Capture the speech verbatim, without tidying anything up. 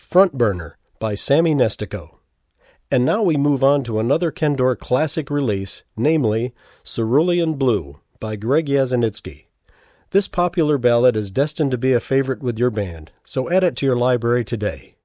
Front Burner by Sammy Nestico. And now we move on to another Kendor classic release, namely Cerulean Blue by Greg Yazinitsky. This popular ballad is destined to be a favorite with your band, so add it to your library today.